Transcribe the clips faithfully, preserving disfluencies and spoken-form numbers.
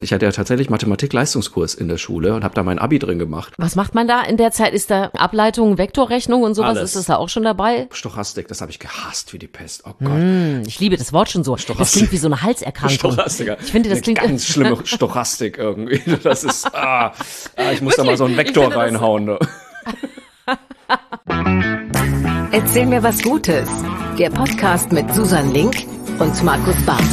Ich hatte ja tatsächlich Mathematik-Leistungskurs in der Schule und habe da mein Abi drin gemacht. Was macht man da in der Zeit? Ist da Ableitung, Vektorrechnung und sowas? Alles. Ist das da auch schon dabei? Stochastik, das habe ich gehasst wie die Pest. Oh Gott. Mm, ich liebe das Wort schon so. Stochastik. Das klingt wie so eine Halserkrankung. Stochastiker. Ich finde, das Eine klingt ganz schlimme Stochastik irgendwie. Das ist, ah, ah, ich muss da mal so einen Ich Vektor finde das- reinhauen. Ne? Erzähl mir was Gutes. Der Podcast mit Susan Link und Markus Barth.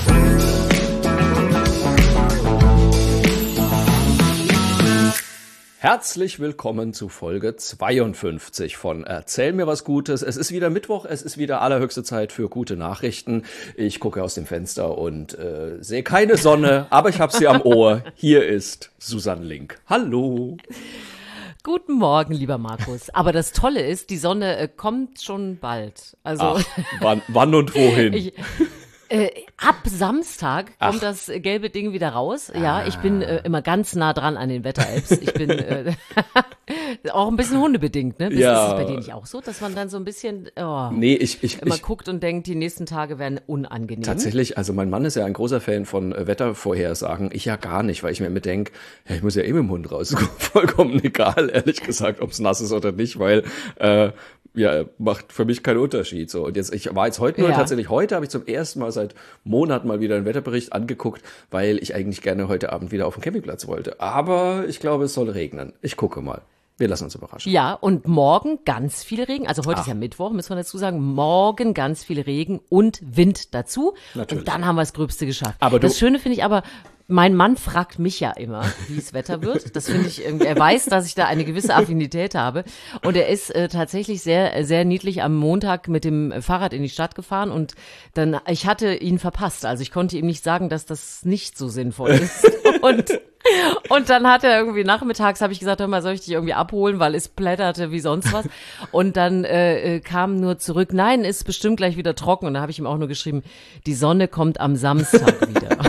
Herzlich willkommen zu Folge zweiundfünfzig von Erzähl mir was Gutes. Es ist wieder Mittwoch, es ist wieder allerhöchste Zeit für gute Nachrichten. Ich gucke aus dem Fenster und äh, sehe keine Sonne, aber ich habe sie am Ohr. Hier ist Susan Link. Hallo. Guten Morgen, lieber Markus. Aber das Tolle ist, die Sonne äh, kommt schon bald. Also Ach, wann, wann und wohin? ich, äh, ab Samstag kommt Ach. das gelbe Ding wieder raus. Ja, ich bin äh, immer ganz nah dran an den Wetter-Apps. Ich bin äh, auch ein bisschen hundebedingt, ne? Ist Ja. es bei dir nicht auch so, dass man dann so ein bisschen oh, Nee, ich, ich, immer ich guckt und denkt, die nächsten Tage werden unangenehm? tatsächlich, also mein Mann ist ja ein großer Fan von äh, Wettervorhersagen. Ich ja gar nicht, weil ich mir immer denke, ja, ich muss ja eh mit dem Hund raus. Vollkommen egal, ehrlich gesagt, ob es nass ist oder nicht, weil äh, ja, macht für mich keinen Unterschied. So. Und jetzt, ich war jetzt heute nur Ja. tatsächlich, heute habe ich zum ersten Mal seit Monaten mal wieder einen Wetterbericht angeguckt, weil ich eigentlich gerne heute Abend wieder auf den Campingplatz wollte. Aber ich glaube, es soll regnen. Ich gucke mal. Wir lassen uns überraschen. Ja, und morgen ganz viel Regen. Also heute Ach. ist ja Mittwoch, müssen wir dazu sagen. Morgen ganz viel Regen und Wind dazu. Natürlich. Und dann haben wir das Gröbste geschafft. Aber du- das Schöne finde ich aber, mein Mann fragt mich ja immer, wie es Wetter wird. Das finde ich irgendwie, er weiß, dass ich da eine gewisse Affinität habe. Und er ist äh, tatsächlich sehr, sehr niedlich am Montag mit dem Fahrrad in die Stadt gefahren und dann, ich hatte ihn verpasst. Also ich konnte ihm nicht sagen, dass das nicht so sinnvoll ist. Und Und dann hat er irgendwie nachmittags, habe ich gesagt, hör mal, soll ich dich irgendwie abholen, weil es plätterte wie sonst was. Und dann äh, äh, kam nur zurück, nein, ist bestimmt gleich wieder trocken. Und da habe ich ihm auch nur geschrieben, die Sonne kommt am Samstag wieder.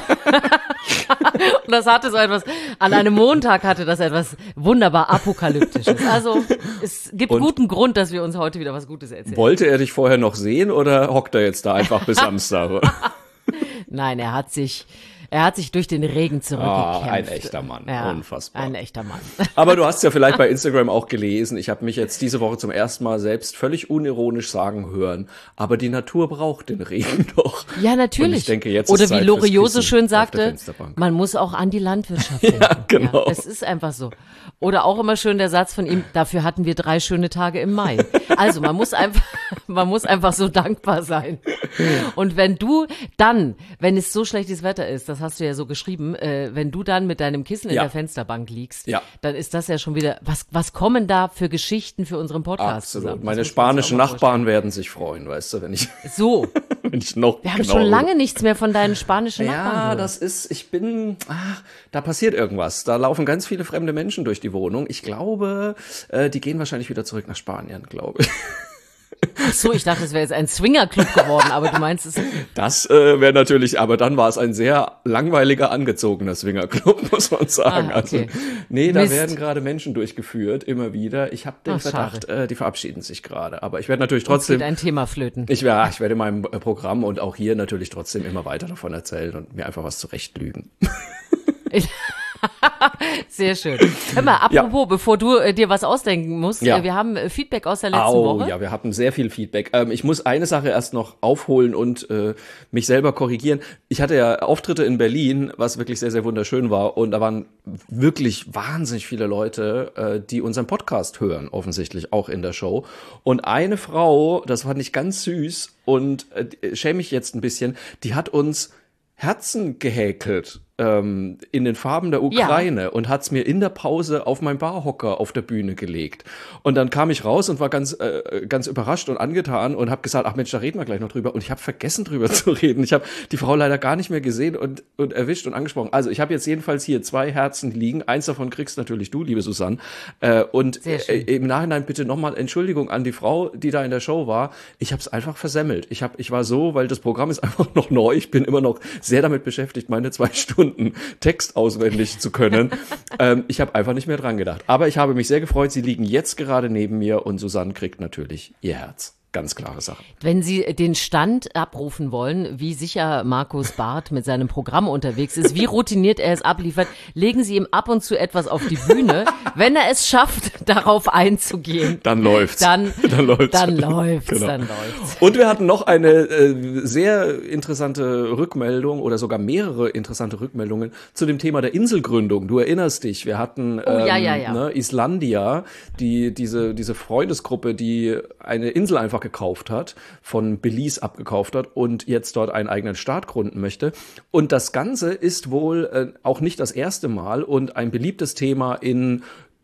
Und das hatte so etwas, an einem Montag hatte das etwas wunderbar Apokalyptisches. Also es gibt Und- guten Grund, dass wir uns heute wieder was Gutes erzählen. Wollte er dich vorher noch sehen oder hockt er jetzt da einfach bis Samstag? Nein, er hat sich, er hat sich durch den Regen zurückgekämpft. Ah, ein echter Mann. Ja, Unfassbar. Ein echter Mann. Aber du hast ja vielleicht bei Instagram auch gelesen, ich habe mich jetzt diese Woche zum ersten Mal selbst völlig unironisch sagen hören, aber die Natur braucht den Regen doch. Ja, natürlich. Und ich denke, jetzt Oder ist Zeit wie fürs Loriot so Kissen schön auf der sagte, Fensterbank. man muss auch an die Landwirtschaft denken. Ja, genau. Es ist einfach so. Oder auch immer schön der Satz von ihm, dafür hatten wir drei schöne Tage im Mai. Also man muss einfach, man muss einfach so dankbar sein. Und wenn du dann, wenn es so schlechtes Wetter ist, das hast du ja so geschrieben, äh, wenn du dann mit deinem Kissen in Ja. der Fensterbank liegst, Ja. dann ist das ja schon wieder, was, was kommen da für Geschichten für unseren Podcast Absolut. zusammen? Das Meine muss man sich spanischen auch mal Nachbarn werden sich freuen, weißt du, wenn ich, vorstellen. So, wenn ich noch wir haben genau schon lange nichts mehr von deinen spanischen Nachbarn Ja, gehört. das ist, ich bin, ach, da passiert irgendwas. Da laufen ganz viele fremde Menschen durch die Wohnung. Ich glaube, äh, die gehen wahrscheinlich wieder zurück nach Spanien, glaube ich. Ach so, ich dachte, es wäre jetzt ein Swingerclub geworden, aber du meinst es. Das äh, wäre natürlich, aber dann war es ein sehr langweiliger, angezogener Swingerclub, muss man sagen. Ah, okay. Also, nee, da Mist. werden gerade Menschen durchgeführt, immer wieder. Ich habe den Ach, Verdacht, äh, die verabschieden sich gerade. Aber ich werde natürlich Trotzdem. trotzdem, Ein Thema flöten. ich, ja, ich werde in meinem äh, Programm und auch hier natürlich trotzdem immer weiter davon erzählen und mir einfach was zurechtlügen. Sehr schön. Hör mal, apropos, bevor du äh, dir was ausdenken musst, Ja. äh, wir haben äh, Feedback aus der letzten Oh, Woche. ja, wir hatten sehr viel Feedback. Ähm, ich muss eine Sache erst noch aufholen und äh, mich selber korrigieren. Ich hatte ja Auftritte in Berlin, was wirklich sehr, sehr wunderschön war. Und da waren wirklich wahnsinnig viele Leute, äh, die unseren Podcast hören, offensichtlich auch in der Show. Und eine Frau, das fand ich ganz süß und äh, schäme mich jetzt ein bisschen, die hat uns Herzen gehäkelt ähm, in den Farben der Ukraine und hat's mir in der Pause auf meinen Barhocker auf der Bühne gelegt. Und dann kam ich raus und war ganz äh, ganz überrascht und angetan und habe gesagt, ach Mensch, da reden wir gleich noch drüber. Und ich habe vergessen, drüber zu reden. Ich habe die Frau leider gar nicht mehr gesehen und, und erwischt und angesprochen. Also ich habe jetzt jedenfalls hier zwei Herzen liegen. Eins davon kriegst natürlich du, liebe Susanne. Äh, und Sehr schön. äh, im Nachhinein bitte nochmal Entschuldigung an die Frau, die da in der Show war. Ich habe es einfach versemmelt. Ich, hab, ich war so, weil das Programm ist einfach noch neu. Ich bin immer noch sehr damit beschäftigt, meine zwei Stunden Text auswendig zu können. ähm, ich habe einfach nicht mehr dran gedacht. Aber ich habe mich sehr gefreut. Sie liegen jetzt gerade neben mir und Susanne kriegt natürlich ihr Herz. Ganz klare Sache. Wenn Sie den Stand abrufen wollen, wie sicher Markus Barth mit seinem Programm unterwegs ist, wie routiniert er es abliefert, legen Sie ihm ab und zu etwas auf die Bühne. Wenn er es schafft, darauf einzugehen, dann läuft's. Dann, dann läuft's. Dann läuft's, genau. dann läuft's. Und wir hatten noch eine äh, sehr interessante Rückmeldung oder sogar mehrere interessante Rückmeldungen zu dem Thema der Inselgründung. Du erinnerst dich, wir hatten ähm, oh, ja, ja, ja. Ne, Islandia, die diese diese Freundesgruppe, die eine Insel einfach gekauft hat, von Belize abgekauft hat und jetzt dort einen eigenen Staat gründen möchte. Und das Ganze ist wohl äh, auch nicht das erste Mal und ein beliebtes Thema in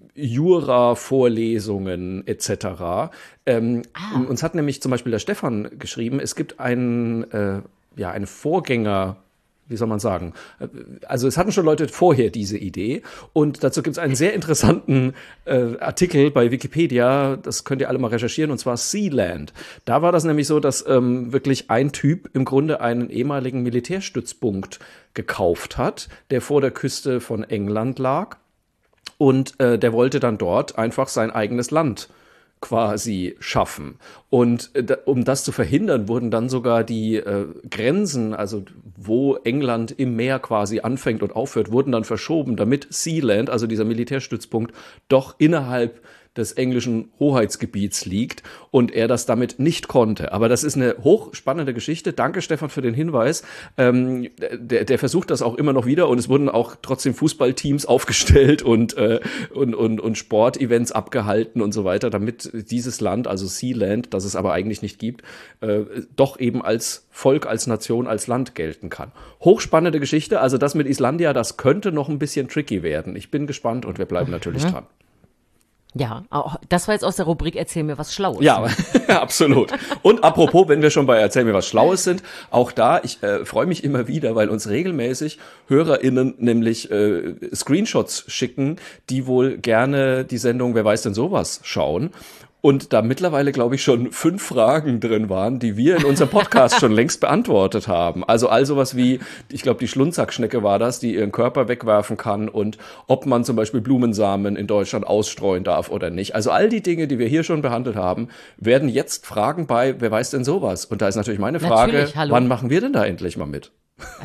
Jura-Vorlesungen et cetera. Ähm, ah. Uns hat nämlich zum Beispiel der Stefan geschrieben, es gibt einen, äh, ja, eine Vorgänger- Wie soll man sagen? Also es hatten schon Leute vorher diese Idee und dazu gibt es einen sehr interessanten äh, Artikel bei Wikipedia, das könnt ihr alle mal recherchieren, und zwar Sealand. Da war das nämlich so, dass ähm, wirklich ein Typ im Grunde einen ehemaligen Militärstützpunkt gekauft hat, der vor der Küste von England lag und äh, der wollte dann dort einfach sein eigenes Land quasi schaffen. Und äh, um das zu verhindern, wurden dann sogar die äh, Grenzen, also wo England im Meer quasi anfängt und aufhört, wurden dann verschoben, damit Sealand, also dieser Militärstützpunkt, doch innerhalb des englischen Hoheitsgebiets liegt und er das damit nicht konnte. Aber das ist eine hochspannende Geschichte. Danke, Stefan, für den Hinweis. Ähm, der, der versucht das auch immer noch wieder und es wurden auch trotzdem Fußballteams aufgestellt und, äh, und, und, und Sportevents abgehalten und so weiter, damit dieses Land, also Sealand, das es aber eigentlich nicht gibt, äh, doch eben als Volk, als Nation, als Land gelten kann. Hochspannende Geschichte. Also das mit Islandia, das könnte noch ein bisschen tricky werden. Ich bin gespannt und wir bleiben natürlich dran. Ja, auch das war jetzt aus der Rubrik Erzähl mir was Schlaues. Ja, absolut. Und apropos, wenn wir schon bei Erzähl mir was Schlaues sind, auch da, ich äh, freue mich immer wieder, weil uns regelmäßig HörerInnen nämlich äh, Screenshots schicken, die wohl gerne die Sendung Wer weiß denn sowas schauen. Und da mittlerweile, glaube ich, schon fünf Fragen drin waren, die wir in unserem Podcast schon längst beantwortet haben. Also all sowas wie, ich glaube, die Schlundsackschnecke war das, die ihren Körper wegwerfen kann und ob man zum Beispiel Blumensamen in Deutschland ausstreuen darf oder nicht. Also all die Dinge, die wir hier schon behandelt haben, werden jetzt Fragen bei Wer weiß denn sowas? Und da ist natürlich meine Frage, natürlich, hallo. Wann machen wir denn da endlich mal mit?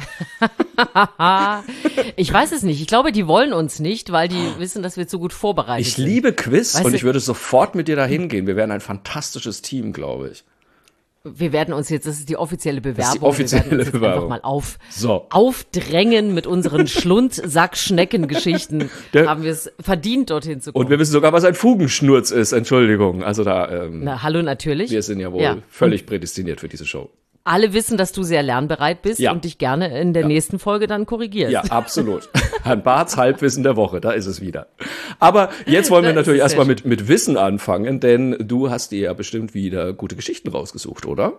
Ich weiß es nicht. Ich glaube, die wollen uns nicht, weil die wissen, dass wir zu gut vorbereitet ich sind. Ich liebe Quiz weißt und du, ich würde sofort mit dir da hingehen. Wir wären ein fantastisches Team, glaube ich. Wir werden uns jetzt, das ist die offizielle Bewerbung, das ist die offizielle wir werden uns Bewerbung. Jetzt einfach mal auf, so. aufdrängen mit unseren Schlundsack-Schneckengeschichten. Haben wir es verdient, dorthin zu kommen. Und wir wissen sogar, was ein Fugenschnurz ist. Entschuldigung. Also da. Ähm, Na, hallo, natürlich. Wir sind ja wohl ja. völlig prädestiniert für diese Show. Alle wissen, dass du sehr lernbereit bist ja. und dich gerne in der ja. nächsten Folge dann korrigierst. Ja, absolut. Ein Barths Halbwissen der Woche, da ist es wieder. Aber jetzt wollen wir natürlich erstmal mit, mit Wissen anfangen, denn du hast dir ja bestimmt wieder gute Geschichten rausgesucht, oder?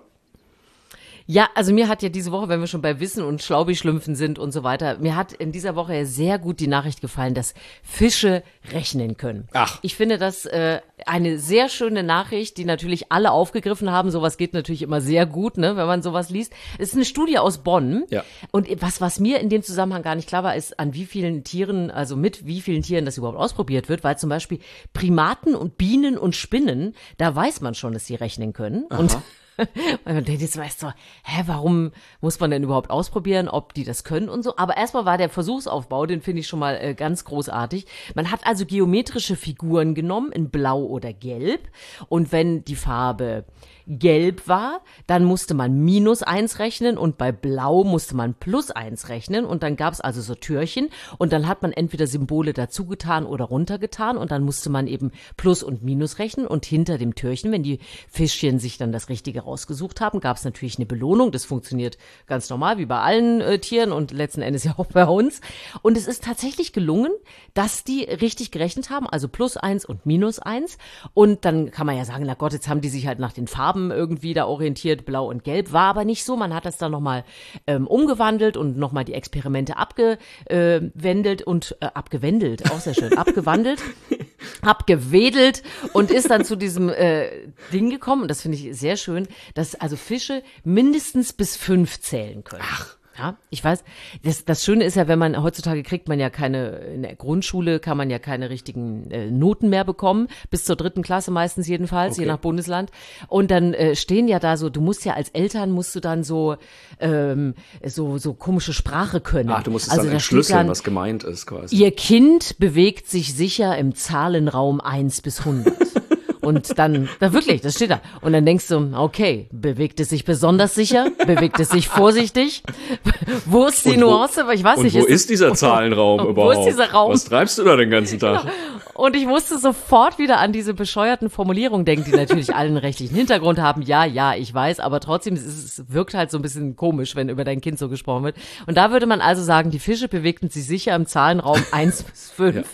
Ja, also mir hat ja diese Woche, wenn wir schon bei Wissen und Schlaubi-Schlümpfen sind und so weiter, mir hat in dieser Woche ja sehr gut die Nachricht gefallen, dass Fische rechnen können. Ach. Ich finde das äh, eine sehr schöne Nachricht, die natürlich alle aufgegriffen haben. Sowas geht natürlich immer sehr gut, ne, wenn man sowas liest. Es ist eine Studie aus Bonn. Ja. Und was, was mir in dem Zusammenhang gar nicht klar war, ist, an wie vielen Tieren, also mit wie vielen Tieren das überhaupt ausprobiert wird, weil zum Beispiel Primaten und Bienen und Spinnen, da weiß man schon, dass sie rechnen können. Aha. Und weil man denkt jetzt meist so, hä, warum muss man denn überhaupt ausprobieren, ob die das können und so. Aber erstmal war der Versuchsaufbau, den finde ich schon mal äh, ganz großartig. Man hat also geometrische Figuren genommen in Blau oder Gelb. Und wenn die Farbe gelb war, dann musste man minus eins rechnen und bei Blau musste man plus eins rechnen. Und dann gab es also so Türchen und dann hat man entweder Symbole dazugetan oder runtergetan und dann musste man eben plus und minus rechnen. Und hinter dem Türchen, wenn die Fischchen sich dann das Richtige rausgesucht haben, gab es natürlich eine Belohnung. Das funktioniert ganz normal, wie bei allen äh, Tieren und letzten Endes ja auch bei uns. Und es ist tatsächlich gelungen, dass die richtig gerechnet haben, also plus eins und minus eins. Und dann kann man ja sagen, na Gott, jetzt haben die sich halt nach den Farben irgendwie da orientiert, blau und gelb. War aber nicht so. Man hat das dann nochmal ähm, umgewandelt und nochmal die Experimente abgewendelt und äh, abgewendelt, auch sehr schön, abgewandelt. abgewedelt und ist dann zu diesem äh, Ding gekommen. Und das finde ich sehr schön, dass also Fische mindestens bis fünf zählen können. Ach. Ja, ich weiß, das, das Schöne ist ja, wenn man, heutzutage kriegt man ja keine, in der Grundschule kann man ja keine richtigen äh, Noten mehr bekommen, bis zur dritten Klasse meistens jedenfalls, Okay. je nach Bundesland. Und dann äh, stehen ja da so, du musst ja als Eltern, musst du dann so, ähm, so, so komische Sprache können. Ach, du musst es also dann da steht entschlüsseln, dann, was gemeint ist quasi. Ihr Kind bewegt sich sicher im Zahlenraum eins bis hundert. Und dann, da wirklich, das steht da. Und dann denkst du, okay, bewegt es sich besonders sicher? Bewegt es sich vorsichtig? Wo ist die Und wo- Nuance? Aber ich weiß Und nicht. wo es ist dieser Zahlenraum Wo überhaupt? ist dieser Raum? Was treibst du da den ganzen Tag? Und ich musste sofort wieder an diese bescheuerten Formulierungen denken, die natürlich allen rechtlichen Hintergrund haben. Ja, ja, ich weiß, aber trotzdem, es, ist, es wirkt halt so ein bisschen komisch, wenn über dein Kind so gesprochen wird. Und da würde man also sagen, die Fische bewegten sich sicher im Zahlenraum eins bis fünf. Ja.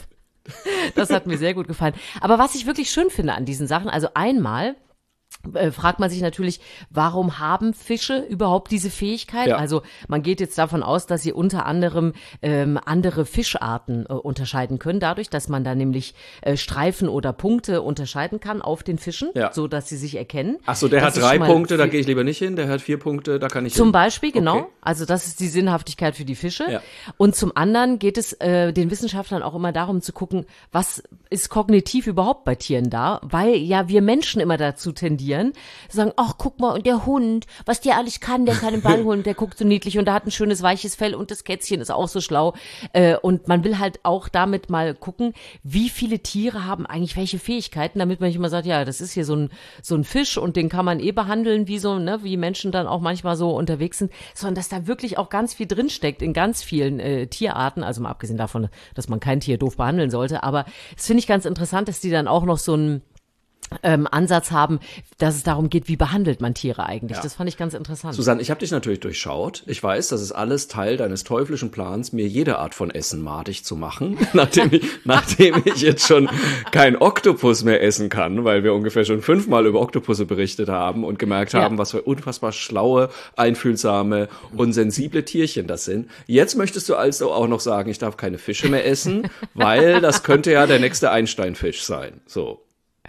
Das hat mir sehr gut gefallen. Aber was ich wirklich schön finde an diesen Sachen, also einmal äh, fragt man sich natürlich, warum haben Fische überhaupt diese Fähigkeit? Ja. Also man geht jetzt davon aus, dass sie unter anderem ähm, andere Fischarten äh, unterscheiden können, dadurch, dass man da nämlich äh, Streifen oder Punkte unterscheiden kann auf den Fischen, Ja. so dass sie sich erkennen. Ach so, der Das hat ist drei schon mal Punkte, da viel- gehe ich lieber nicht hin. Der hat vier Punkte, da kann ich Zum hin. Beispiel, genau. Okay. Also das ist die Sinnhaftigkeit für die Fische. Ja. Und zum anderen geht es äh, den Wissenschaftlern auch immer darum zu gucken, was ist kognitiv überhaupt bei Tieren da, weil ja wir Menschen immer dazu tendieren, zu sagen, ach guck mal, und der Hund, was der alles kann, der kann einen Ball holen, der guckt so niedlich und der hat ein schönes weiches Fell und das Kätzchen ist auch so schlau. Äh, und man will halt auch damit mal gucken, wie viele Tiere haben eigentlich welche Fähigkeiten, damit man nicht immer sagt, ja, das ist hier so ein so ein Fisch und den kann man eh behandeln, wie so, ne, wie Menschen dann auch manchmal so unterwegs sind, sondern dass da wirklich auch ganz viel drinsteckt in ganz vielen äh, Tierarten, also mal abgesehen davon, dass man kein Tier doof behandeln sollte, aber das finde ich ganz interessant, dass die dann auch noch so einen ähm, Ansatz haben, dass es darum geht, wie behandelt man Tiere eigentlich. Ja. Das fand ich ganz interessant. Susanne, ich habe dich natürlich durchschaut. Ich weiß, das ist alles Teil deines teuflischen Plans, mir jede Art von Essen madig zu machen, nachdem ich, nachdem ich jetzt schon kein Oktopus mehr essen kann, weil wir ungefähr schon fünfmal über Oktopusse berichtet haben und gemerkt Ja. haben, was für unfassbar schlaue, einfühlsame und sensible Tierchen das sind. Jetzt möchtest du also auch noch sagen, ich darf keine Fische mehr essen, weil das könnte ja der nächste Einsteinfisch sein. So.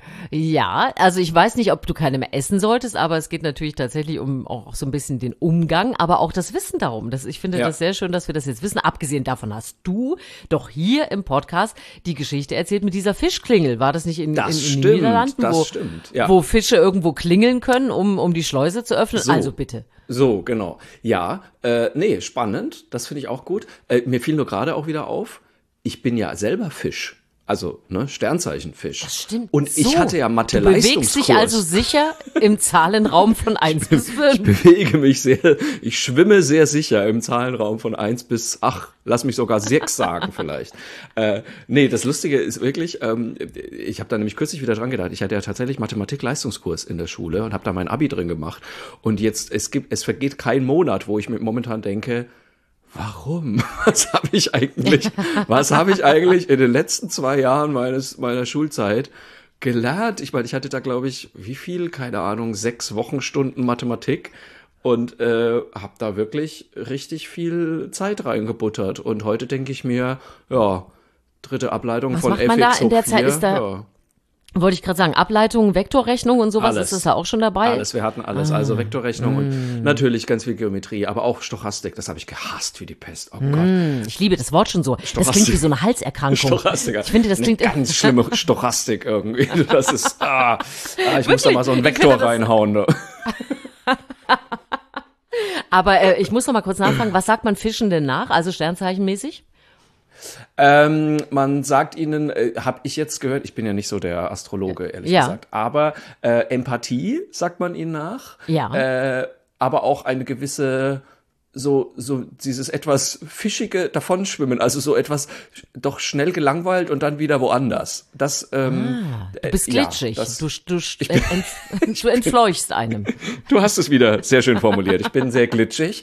Ja, also ich weiß nicht, ob du keine mehr essen solltest, aber es geht natürlich tatsächlich um auch so ein bisschen den Umgang, aber auch das Wissen darum. Das, ich finde Ja. das sehr schön, dass wir das jetzt wissen. Abgesehen davon hast du doch hier im Podcast die Geschichte erzählt mit dieser Fischklingel. War das nicht in, Das in, in stimmt, den Niederlanden, das wo, stimmt, ja. wo Fische irgendwo klingeln können, um, um die Schleuse zu öffnen? So. Also bitte. So, genau. Ja, äh, nee, spannend. Das finde ich auch gut. Äh, mir fiel nur gerade auch wieder auf, ich bin ja selber Fisch. Also, ne, Sternzeichenfisch. Das stimmt. Und ich So. hatte ja Du bewegst Mathe-Leistungskurs. dich also sicher im Zahlenraum von eins bis Ich fünf. bewege mich sehr, ich schwimme sehr sicher im Zahlenraum von eins bis, ach, lass mich sogar sechs sagen vielleicht. Äh, nee, das Lustige ist wirklich, ähm, ich habe da nämlich kürzlich wieder dran gedacht, ich hatte ja tatsächlich Mathematik-Leistungskurs in der Schule und habe da mein Abi drin gemacht. Und jetzt, es gibt, es vergeht kein Monat, wo ich mir momentan denke, warum? Was habe ich eigentlich, was habe ich eigentlich in den letzten zwei Jahren meines, meiner Schulzeit gelernt? Ich meine, ich hatte da, glaube ich, wie viel? Keine Ahnung, sechs Wochenstunden Mathematik und äh, habe da wirklich richtig viel Zeit reingebuttert. Und heute denke ich mir, ja, dritte Ableitung Was von macht f man da? x In hoch der Zeit vier, ist da- ja. Wollte ich gerade sagen, Ableitung, Vektorrechnung und sowas, Alles. ist das da auch schon dabei? Alles, wir hatten alles. Also Vektorrechnung Mm. und natürlich ganz viel Geometrie, aber auch Stochastik, das habe ich gehasst wie die Pest. Oh Gott. Hm, Ich liebe das Wort schon so. Das klingt wie so eine Halserkrankung. Stochastik. Ich finde, das klingt eine ganz schlimme Stochastik irgendwie. Das ist, ah, ah ich muss da mal so einen Wirklich? Ich Vektor finde das- reinhauen. Ne? Aber äh, ich muss noch mal kurz nachfragen, was sagt man Fischen denn nach, also sternzeichenmäßig? Ähm, man sagt ihnen, äh, habe ich jetzt gehört, ich bin ja nicht so der Astrologe, ehrlich Ja. gesagt, aber äh, Empathie sagt man ihnen nach. Ja. Äh, aber auch eine gewisse, so, so dieses etwas fischige Davonschwimmen, also so etwas doch schnell gelangweilt und dann wieder woanders. Das, ähm, Du bist äh, ja, glitschig. das- du, du, ent, du entfleuchst einem. Du hast es wieder sehr schön formuliert. Ich bin sehr glitschig.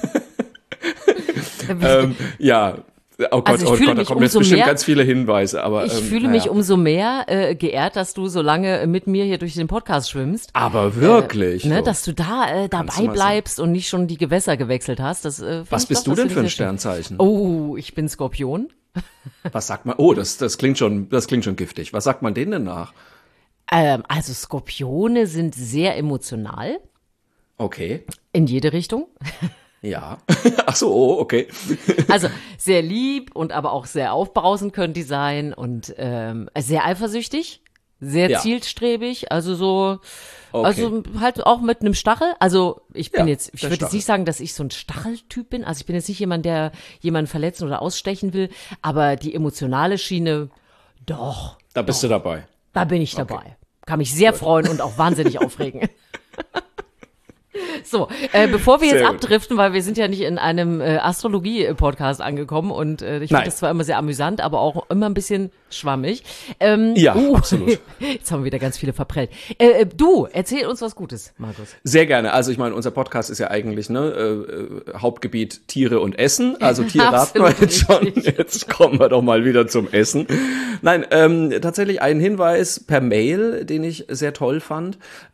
ähm, ja. Oh Gott, Also ich oh fühle Gott, da mich kommen jetzt umso bestimmt mehr- ganz viele Hinweise. Aber, Ich ähm, fühle naja. mich umso mehr äh, geehrt, dass du so lange mit mir hier durch den Podcast schwimmst. Aber wirklich. Ne, so. dass du da äh, Kannst du dabei mal bleibst und nicht schon die Gewässer gewechselt hast. Das, äh, find Was ich bist doch, du das denn für ein find ich sehr schön. Sternzeichen? Oh, ich bin Skorpion. Was sagt man? Oh, das, das klingt schon, das klingt schon giftig. Was sagt man denen denn nach? Ähm, also Skorpione sind sehr emotional Okay. in jede Richtung. Ja. Ach so, oh, okay. Also sehr lieb und aber auch sehr aufbrausend können die sein und ähm, sehr eifersüchtig, sehr Ja. zielstrebig, also so, Okay. also halt auch mit einem Stachel. Also ich bin Ja, jetzt, ich der würde jetzt Stachel. nicht sagen, dass ich so ein Stacheltyp bin. Also ich bin jetzt nicht jemand, der jemanden verletzen oder ausstechen will, aber die emotionale Schiene, doch, Da bist du dabei. da bin ich dabei. Kann mich sehr freuen und auch wahnsinnig aufregen. So, äh, bevor wir jetzt Sehr gut. abdriften, weil wir sind ja nicht in einem äh, Astrologie-Podcast angekommen und äh, ich Nein. finde das zwar immer sehr amüsant, aber auch immer ein bisschen schwammig. Ähm, Ja, absolut. Jetzt haben wir wieder ganz viele verprellt. Äh, äh, du, erzähl uns was Gutes, Markus. Sehr gerne. Also ich meine, unser Podcast ist ja eigentlich ne äh, äh, Hauptgebiet Tiere und Essen. Also Tiere hatten wir Absolut jetzt schon. richtig. Jetzt kommen wir doch mal wieder zum Essen. Nein, ähm, tatsächlich ein Hinweis per Mail, den ich sehr toll fand.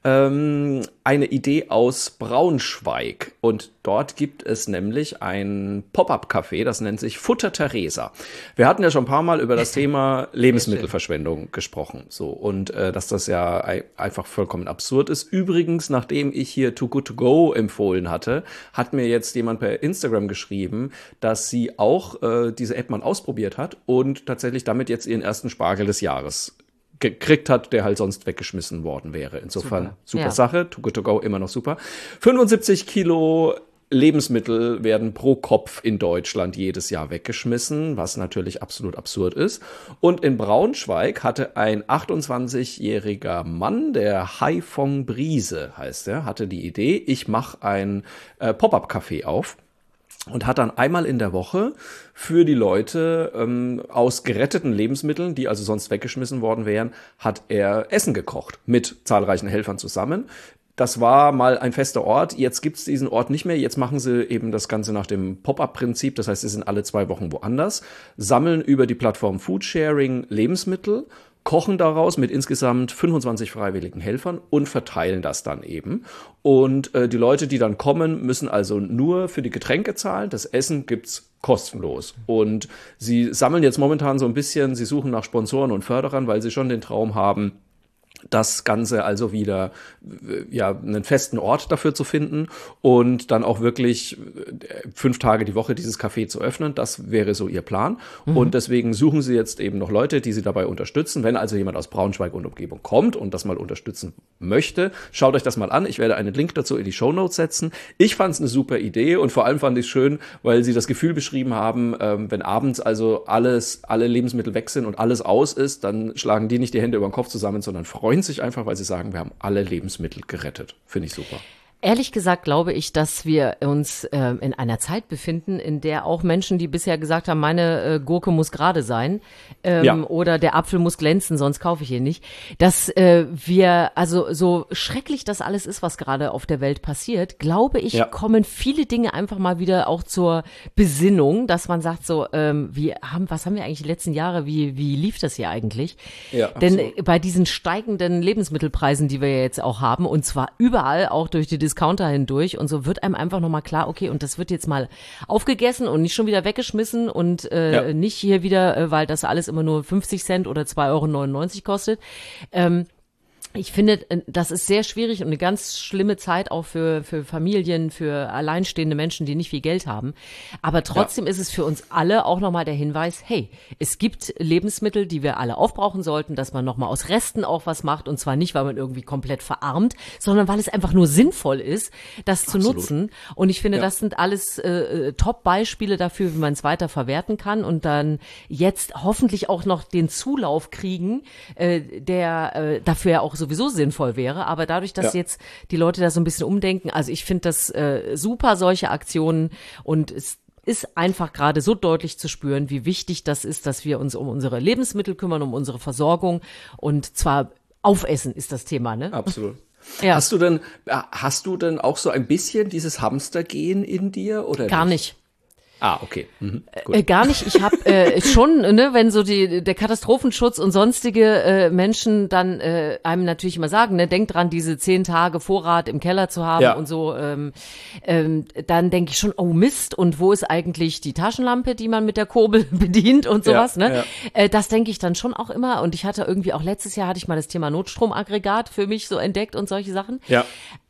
Ähm, eine Idee aus Braunschweig. Und dort gibt es nämlich ein Pop-up-Café, das nennt sich Futter Theresa. Wir hatten ja schon ein paar Mal über das Thema Lebensmittelverschwendung gesprochen. So, und äh, dass das ja ei- einfach vollkommen absurd ist. Übrigens, nachdem ich hier Too Good To Go empfohlen hatte, hat mir jetzt jemand per Instagram geschrieben, dass sie auch äh, diese App mal ausprobiert hat und tatsächlich damit jetzt ihren ersten Spargel des Jahres gekriegt hat, der halt sonst weggeschmissen worden wäre. Insofern Super. super, Ja. Sache. Too Good To Go immer noch super. fünfundsiebzig Kilo Lebensmittel werden pro Kopf in Deutschland jedes Jahr weggeschmissen, was natürlich absolut absurd ist. Und in Braunschweig hatte ein achtundzwanzigjähriger Mann, der Haifong Briese heißt er, hatte die Idee, ich mache ein äh, Pop-up-Café auf. Und hat dann einmal in der Woche für die Leute ähm, aus geretteten Lebensmitteln, die also sonst weggeschmissen worden wären, hat er Essen gekocht mit zahlreichen Helfern zusammen. Das war mal ein fester Ort. Jetzt gibt's diesen Ort nicht mehr. Jetzt machen sie eben das Ganze nach dem Pop-up-Prinzip. Das heißt, sie sind alle zwei Wochen woanders, sammeln über die Plattform Foodsharing Lebensmittel, kochen daraus mit insgesamt fünfundzwanzig freiwilligen Helfern und verteilen das dann eben. Und äh, die Leute, die dann kommen, müssen also nur für die Getränke zahlen. Das Essen gibt's kostenlos. Und sie sammeln jetzt momentan so ein bisschen, sie suchen nach Sponsoren und Förderern, weil sie schon den Traum haben, das Ganze also wieder, ja, einen festen Ort dafür zu finden und dann auch wirklich fünf Tage die Woche dieses Café zu öffnen. Das wäre so ihr Plan. Mhm. Und deswegen suchen sie jetzt eben noch Leute, die sie dabei unterstützen. Wenn also jemand aus Braunschweig und Umgebung kommt und das mal unterstützen möchte, schaut euch das mal an. Ich werde einen Link dazu in die Shownotes setzen. Ich fand es eine super Idee und vor allem fand ich es schön, weil sie das Gefühl beschrieben haben, ähm, wenn abends also alles, alle Lebensmittel weg sind und alles aus ist, dann schlagen die nicht die Hände über den Kopf zusammen, sondern freuen sich einfach, weil sie sagen, wir haben alle Lebensmittel gerettet. Finde ich super. Ehrlich gesagt glaube ich, dass wir uns äh, in einer Zeit befinden, in der auch Menschen, die bisher gesagt haben, meine äh, Gurke muss gerade sein ähm, Ja. oder der Apfel muss glänzen, sonst kaufe ich ihn nicht, dass äh, wir, also so schrecklich das alles ist, was gerade auf der Welt passiert, glaube ich, Ja. kommen viele Dinge einfach mal wieder auch zur Besinnung, dass man sagt so, ähm, wie haben, was haben wir eigentlich die letzten Jahre, wie, wie lief das hier eigentlich? Ja, Denn absolut. bei diesen steigenden Lebensmittelpreisen, die wir ja jetzt auch haben, und zwar überall, auch durch die Discounter hindurch, und so wird einem einfach nochmal klar, okay, und das wird jetzt mal aufgegessen und nicht schon wieder weggeschmissen und äh, Ja. nicht hier wieder, äh, weil das alles immer nur fünfzig Cent oder zwei Euro neunundneunzig kostet. Ähm, Ich finde, das ist sehr schwierig und eine ganz schlimme Zeit auch für, für Familien, für alleinstehende Menschen, die nicht viel Geld haben. Aber trotzdem Ja. ist es für uns alle auch nochmal der Hinweis, hey, es gibt Lebensmittel, die wir alle aufbrauchen sollten, dass man nochmal aus Resten auch was macht. Und zwar nicht, weil man irgendwie komplett verarmt, sondern weil es einfach nur sinnvoll ist, das zu Absolut. nutzen. Und ich finde, Ja. das sind alles äh, Top-Beispiele dafür, wie man es weiter verwerten kann und dann jetzt hoffentlich auch noch den Zulauf kriegen, äh, der äh, dafür ja auch sowieso sinnvoll wäre. Aber dadurch, dass Ja. jetzt die Leute da so ein bisschen umdenken, also ich finde das äh, super, solche Aktionen, und es ist einfach gerade so deutlich zu spüren, wie wichtig das ist, dass wir uns um unsere Lebensmittel kümmern, um unsere Versorgung, und zwar Aufessen ist das Thema, ne? Absolut. Ja. Hast du denn, äh, hast du denn auch so ein bisschen dieses Hamstergehen in dir oder Gar nicht. Ah, okay. Mhm. Gut. Äh, gar nicht. Ich habe äh, schon, ne, wenn so die der Katastrophenschutz und sonstige äh, Menschen dann äh, einem natürlich immer sagen, ne, denk dran, diese zehn Tage Vorrat im Keller zu haben Ja. und so, ähm, ähm, dann denke ich schon, oh Mist, und wo ist eigentlich die Taschenlampe, die man mit der Kurbel bedient und sowas, Ja, ne? ja. Äh, das denke ich dann schon auch immer, und ich hatte irgendwie auch letztes Jahr hatte ich mal das Thema Notstromaggregat für mich so entdeckt und solche Sachen. Ja.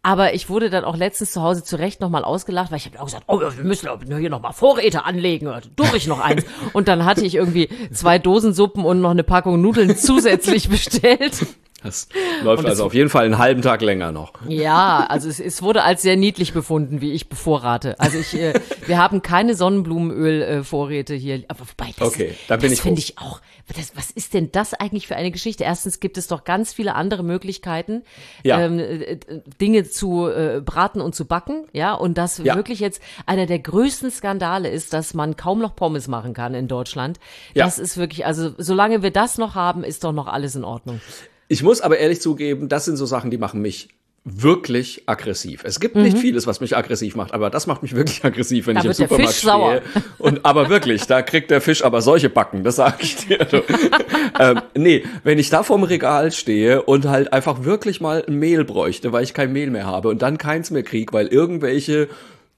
Aber ich wurde dann auch letztens zu Hause zu Recht nochmal ausgelacht, weil ich habe auch gesagt, oh, wir müssen hier nochmal Vorräte anlegen, durch ich noch eins. Und dann hatte ich irgendwie zwei Dosensuppen und noch eine Packung Nudeln zusätzlich bestellt. Das läuft und also auf jeden Fall einen halben Tag länger noch. Ja, also es, es wurde als sehr niedlich befunden, wie ich bevorrate. Also ich, äh, wir haben keine Sonnenblumenöl-Vorräte äh, hier. Aber wobei, das, okay, da bin das ich finde ich auch. Das, was ist denn das eigentlich für eine Geschichte? Erstens gibt es doch ganz viele andere Möglichkeiten, ja. ähm, äh, Dinge zu äh, braten und zu backen. Ja, und das ja. wirklich jetzt einer der größten Skandale ist, dass man kaum noch Pommes machen kann in Deutschland. Ja. Das ist wirklich, also solange wir das noch haben, ist doch noch alles in Ordnung. Ich muss aber ehrlich zugeben, das sind so Sachen, die machen mich wirklich aggressiv. Es gibt nicht mhm. vieles, was mich aggressiv macht, aber das macht mich wirklich aggressiv, wenn da ich im wird Supermarkt der Fisch stehe. Sauer. Und aber wirklich, da kriegt der Fisch aber solche Backen, das sage ich dir. ähm, nee, wenn ich da vorm Regal stehe und halt einfach wirklich mal ein Mehl bräuchte, weil ich kein Mehl mehr habe und dann keins mehr krieg, weil irgendwelche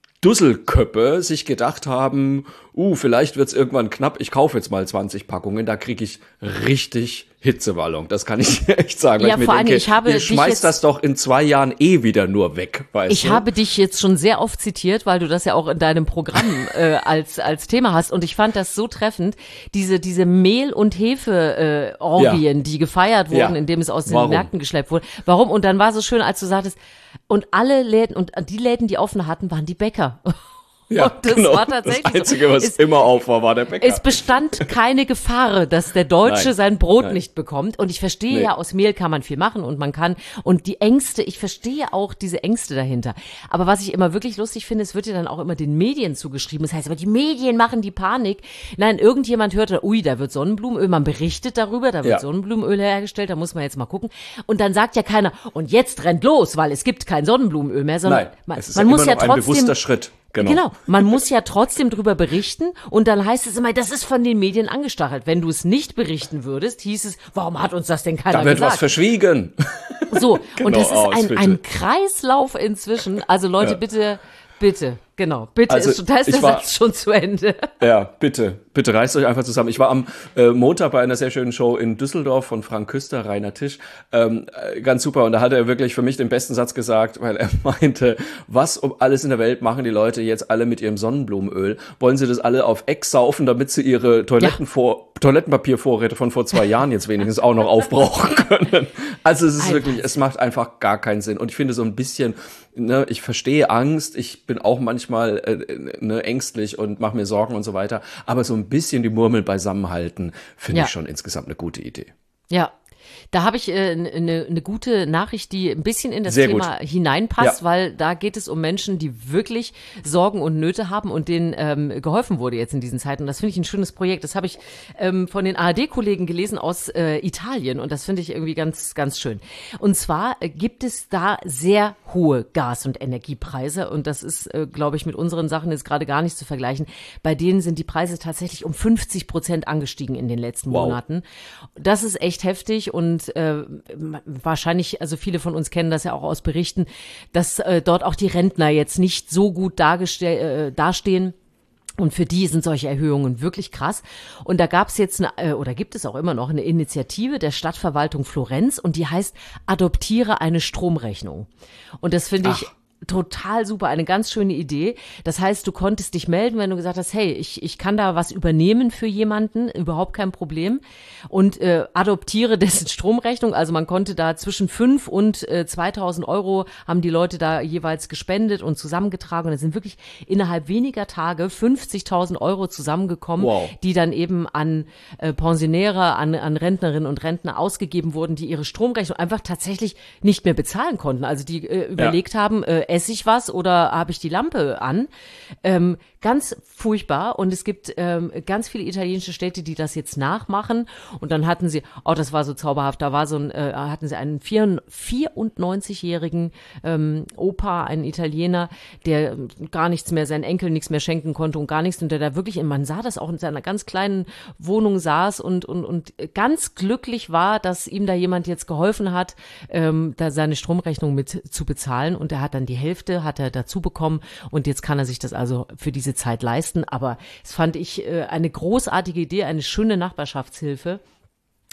Dusselköppe sich gedacht haben, uh, vielleicht wird's irgendwann knapp, ich kaufe jetzt mal zwanzig Packungen, da kriege ich richtig Hitzewallung. Das kann ich dir echt sagen. Weil ja, ich mir vor denke, allem, ich habe ihr schmeißt jetzt, das doch in zwei Jahren eh wieder nur weg, weißt ich du? Ich habe dich jetzt schon sehr oft zitiert, weil du das ja auch in deinem Programm äh, als als Thema hast und ich fand das so treffend, diese diese Mehl- und Hefe-Orgien, äh, ja. die gefeiert wurden, ja. indem es aus den Warum? Märkten geschleppt wurde. Warum? Und dann war es so schön, als du sagtest, und alle Läden, und die Läden, die offen hatten, waren die Bäcker. Ja, und das genau. war tatsächlich das Einzige, was so. es, immer auf war, war der Bäcker. Es bestand keine Gefahr, dass der Deutsche Nein. sein Brot Nein. nicht bekommt. Und ich verstehe Nee. ja, aus Mehl kann man viel machen und man kann, und die Ängste, ich verstehe auch diese Ängste dahinter. Aber was ich immer wirklich lustig finde, es wird ja dann auch immer den Medien zugeschrieben. Das heißt, aber die Medien machen die Panik. Nein, irgendjemand hörte, ui, da wird Sonnenblumenöl, man berichtet darüber, da wird Ja. Sonnenblumenöl hergestellt, da muss man jetzt mal gucken. Und dann sagt ja keiner, und jetzt rennt los, weil es gibt kein Sonnenblumenöl mehr, sondern Nein, man, es ist man ja muss immer ja noch ein trotzdem bewusster Schritt. Genau. Genau, man muss ja trotzdem drüber berichten und dann heißt es immer, das ist von den Medien angestachelt. Wenn du es nicht berichten würdest, hieß es, warum hat uns das denn keiner Da wird gesagt? was verschwiegen. So, Genau, und das ist aus, ein, bitte. ein Kreislauf inzwischen. Also Leute, Ja. bitte, bitte, genau, bitte, Also, ist schon, da ist ich der war- Satz schon zu Ende. Ja, bitte, bitte reißt euch einfach zusammen. Ich war am äh, Montag bei einer sehr schönen Show in Düsseldorf von Frank Küster, Rainer Tisch. Ähm, äh, ganz super. Und da hat er wirklich für mich den besten Satz gesagt, weil er meinte, was um alles in der Welt machen die Leute jetzt alle mit ihrem Sonnenblumenöl? Wollen sie das alle auf Ex saufen, damit sie ihre Toilettenvor- Toilettenpapiervorräte von vor zwei Jahren jetzt wenigstens auch noch aufbrauchen können? Also es ist Einfach. wirklich, es macht einfach gar keinen Sinn. Und ich finde so ein bisschen, ne, ich verstehe Angst, ich bin auch manchmal äh, ne, ängstlich und mache mir Sorgen und so weiter. Aber so ein bisschen die Murmel beisammenhalten, finde Ja. ich schon insgesamt eine gute Idee. Ja. Da habe ich eine äh, ne, ne gute Nachricht, die ein bisschen in das Sehr Thema gut. hineinpasst, Ja. weil da geht es um Menschen, die wirklich Sorgen und Nöte haben und denen ähm, geholfen wurde jetzt in diesen Zeiten. Und das finde ich ein schönes Projekt. Das habe ich ähm, von den A R D-Kollegen gelesen aus äh, Italien und das finde ich irgendwie ganz, ganz schön. Und zwar äh, gibt es da sehr hohe Gas- und Energiepreise und das ist, äh, glaube ich, mit unseren Sachen jetzt gerade gar nicht zu vergleichen. Bei denen sind die Preise tatsächlich um fünfzig Prozent angestiegen in den letzten Wow. Monaten. Das ist echt heftig und äh, wahrscheinlich, also viele von uns kennen das ja auch aus Berichten, dass äh, dort auch die Rentner jetzt nicht so gut dargeste- äh, dastehen. Und für die sind solche Erhöhungen wirklich krass. Und da gab es jetzt eine, äh, oder gibt es auch immer noch eine Initiative der Stadtverwaltung Florenz und die heißt Adoptiere eine Stromrechnung. Und das finde ich Ach. total super, eine ganz schöne Idee. Das heißt, du konntest dich melden, wenn du gesagt hast, hey, ich, ich kann da was übernehmen für jemanden, überhaupt kein Problem. Und äh, adoptiere dessen Stromrechnung. Also man konnte da zwischen fünf und äh, zweitausend Euro haben die Leute da jeweils gespendet und zusammengetragen. Und es sind wirklich innerhalb weniger Tage fünfzigtausend Euro zusammengekommen, Wow. die dann eben an äh, Pensionäre, an, an Rentnerinnen und Rentner ausgegeben wurden, die ihre Stromrechnung einfach tatsächlich nicht mehr bezahlen konnten. Also die äh, überlegt haben, äh, esse ich was oder habe ich die Lampe an? Ähm, ganz furchtbar. Und es gibt ähm, ganz viele italienische Städte, die das jetzt nachmachen. Und dann hatten sie, oh, das war so zauberhaft, da war so ein, äh, hatten sie einen vierundneunzigjährigen ähm, Opa, einen Italiener, der ähm, gar nichts mehr, seinen Enkel nichts mehr schenken konnte und gar nichts. Und der da wirklich, man sah das auch in seiner ganz kleinen Wohnung saß und, und, und ganz glücklich war, dass ihm da jemand jetzt geholfen hat, ähm, da seine Stromrechnung mit zu bezahlen. Und er hat dann die Hälfte, hat er dazu bekommen. Und jetzt kann er sich das also für diese Zeit leisten. Aber es fand ich äh, eine großartige Idee, eine schöne Nachbarschaftshilfe.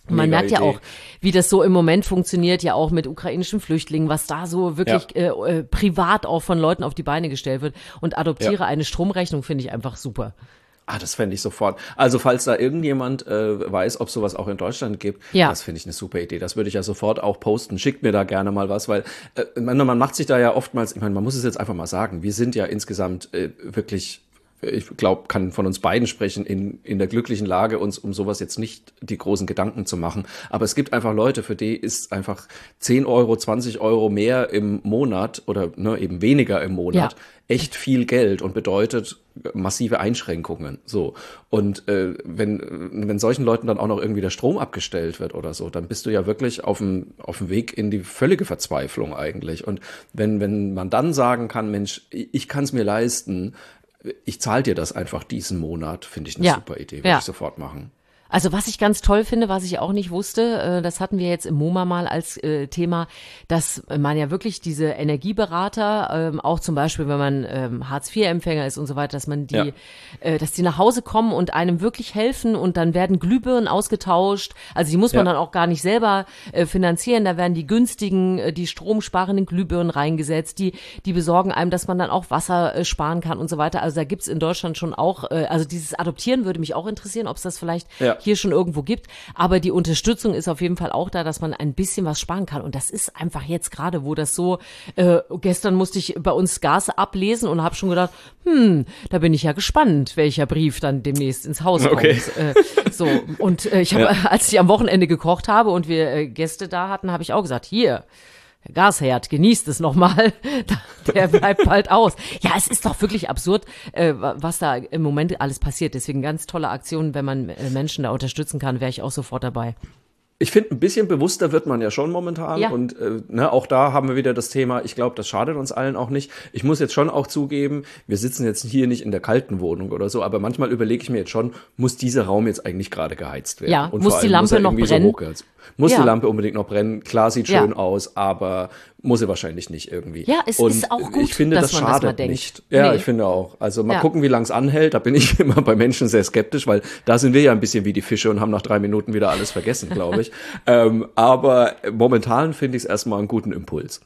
Man Mega merkt ja Idee. auch, wie das so im Moment funktioniert, ja auch mit ukrainischen Flüchtlingen, was da so wirklich Ja. äh, äh, privat auch von Leuten auf die Beine gestellt wird. Und adoptiere Ja. eine Stromrechnung finde ich einfach super. Ah, das fände ich sofort. Also falls da irgendjemand äh, weiß, ob sowas auch in Deutschland gibt, Ja. das finde ich eine super Idee. Das würde ich ja sofort auch posten. Schickt mir da gerne mal was, weil äh, man, man macht sich da ja oftmals, ich meine, man muss es jetzt einfach mal sagen, wir sind ja insgesamt äh, wirklich, ich glaube, kann von uns beiden sprechen, in, in der glücklichen Lage, uns um sowas jetzt nicht die großen Gedanken zu machen. Aber es gibt einfach Leute, für die ist einfach zehn Euro, zwanzig Euro mehr im Monat oder ne, eben weniger im Monat Ja. echt viel Geld und bedeutet massive Einschränkungen. So. Und äh, wenn, wenn solchen Leuten dann auch noch irgendwie der Strom abgestellt wird oder so, dann bist du ja wirklich auf dem, auf dem Weg in die völlige Verzweiflung eigentlich. Und wenn, wenn man dann sagen kann, Mensch, ich kann es mir leisten, ich zahle dir das einfach diesen Monat, finde ich eine Ja. super Idee, würde Ja. ich sofort machen. Also was ich ganz toll finde, was ich auch nicht wusste, äh, das hatten wir jetzt im MoMA mal als äh, Thema, dass man ja wirklich diese Energieberater, ähm, auch zum Beispiel, wenn man ähm, Hartz vier Empfänger ist und so weiter, dass man die, Ja. äh, dass die nach Hause kommen und einem wirklich helfen und dann werden Glühbirnen ausgetauscht. Also die muss man Ja. dann auch gar nicht selber äh, finanzieren. Da werden die günstigen, äh, die stromsparenden Glühbirnen reingesetzt. Die, die besorgen einem, dass man dann auch Wasser äh, sparen kann und so weiter. Also da gibt's in Deutschland schon auch, äh, also dieses Adoptieren würde mich auch interessieren, ob es das vielleicht Ja. hier schon irgendwo gibt. Aber die Unterstützung ist auf jeden Fall auch da, dass man ein bisschen was sparen kann. Und das ist einfach jetzt gerade, wo das so, äh, gestern musste ich bei uns Gas ablesen und habe schon gedacht, hm, da bin ich ja gespannt, welcher Brief dann demnächst ins Haus Okay. kommt. Äh, so, und äh, ich habe, Ja. als ich am Wochenende gekocht habe und wir äh, Gäste da hatten, habe ich auch gesagt, hier, der Gasherd, genießt es nochmal, der bleibt bald aus. Ja, es ist doch wirklich absurd, äh, was da im Moment alles passiert. Deswegen ganz tolle Aktionen, wenn man äh, Menschen da unterstützen kann, wäre ich auch sofort dabei. Ich finde, ein bisschen bewusster wird man ja schon momentan. Ja. Und äh, ne, auch da haben wir wieder das Thema, ich glaube, das schadet uns allen auch nicht. Ich muss jetzt schon auch zugeben, wir sitzen jetzt hier nicht in der kalten Wohnung oder so, aber manchmal überlege ich mir jetzt schon, muss dieser Raum jetzt eigentlich gerade geheizt werden? Ja, Und muss vor die allem muss Lampe er noch irgendwie brennen? So hochgeheizt. Muss Ja. die Lampe unbedingt noch brennen? Klar, sieht Ja. schön aus, aber muss sie wahrscheinlich nicht irgendwie. Ja, es Und ist auch gut, ich finde, dass das man das mal schadet denkt. nicht. Ja, Nee. ich finde auch. Also mal Ja. gucken, wie lang es anhält. Da bin ich immer bei Menschen sehr skeptisch, weil da sind wir ja ein bisschen wie die Fische und haben nach drei Minuten wieder alles vergessen, glaube ich. ähm, aber momentan finde ich es erstmal einen guten Impuls.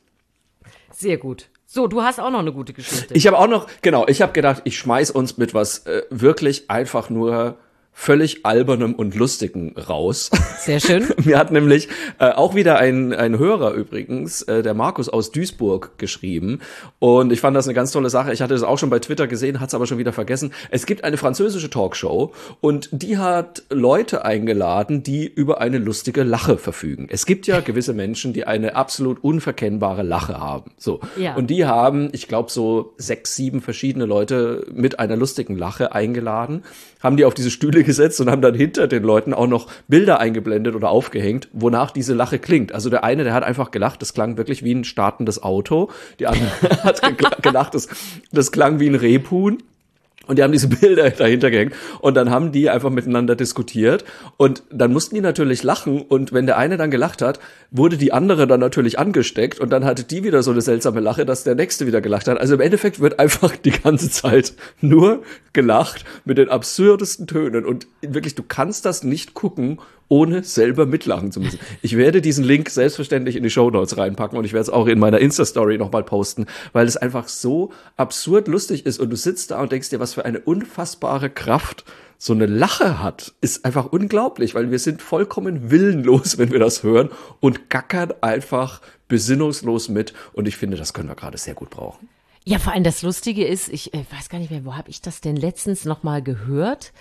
Sehr gut. So, du hast auch noch eine gute Geschichte. Ich habe auch noch, genau, ich habe gedacht, ich schmeiß uns mit was äh, wirklich einfach nur völlig albernem und lustigen raus. Sehr schön. Mir hat nämlich äh, auch wieder ein, ein Hörer übrigens, äh, der Markus aus Duisburg, geschrieben. Und ich fand das eine ganz tolle Sache. Ich hatte das auch schon bei Twitter gesehen, hatte es aber schon wieder vergessen. Es gibt eine französische Talkshow und die hat Leute eingeladen, die über eine lustige Lache verfügen. Es gibt ja gewisse Menschen, die eine absolut unverkennbare Lache haben. So. Ja. Und die haben, ich glaube, so sechs, sieben verschiedene Leute mit einer lustigen Lache eingeladen, haben die auf diese Stühle gesetzt und haben dann hinter den Leuten auch noch Bilder eingeblendet oder aufgehängt, wonach diese Lache klingt. Also der eine, der hat einfach gelacht, das klang wirklich wie ein startendes Auto. Die andere hat ge- gelacht, das, das klang wie ein Rebhuhn. Und die haben diese Bilder dahinter gehängt und dann haben die einfach miteinander diskutiert und dann mussten die natürlich lachen und wenn der eine dann gelacht hat, wurde die andere dann natürlich angesteckt und dann hatte die wieder so eine seltsame Lache, dass der nächste wieder gelacht hat. Also im Endeffekt wird einfach die ganze Zeit nur gelacht mit den absurdesten Tönen und wirklich, du kannst das nicht gucken, ohne selber mitlachen zu müssen. Ich werde diesen Link selbstverständlich in die Shownotes reinpacken und ich werde es auch in meiner Insta-Story nochmal posten, weil es einfach so absurd lustig ist und du sitzt da und denkst dir, was für eine unfassbare Kraft so eine Lache hat, ist einfach unglaublich, weil wir sind vollkommen willenlos, wenn wir das hören und gackern einfach besinnungslos mit und ich finde, das können wir gerade sehr gut brauchen. Ja, vor allem das Lustige ist, ich äh, weiß gar nicht mehr, wo habe ich das denn letztens noch mal gehört?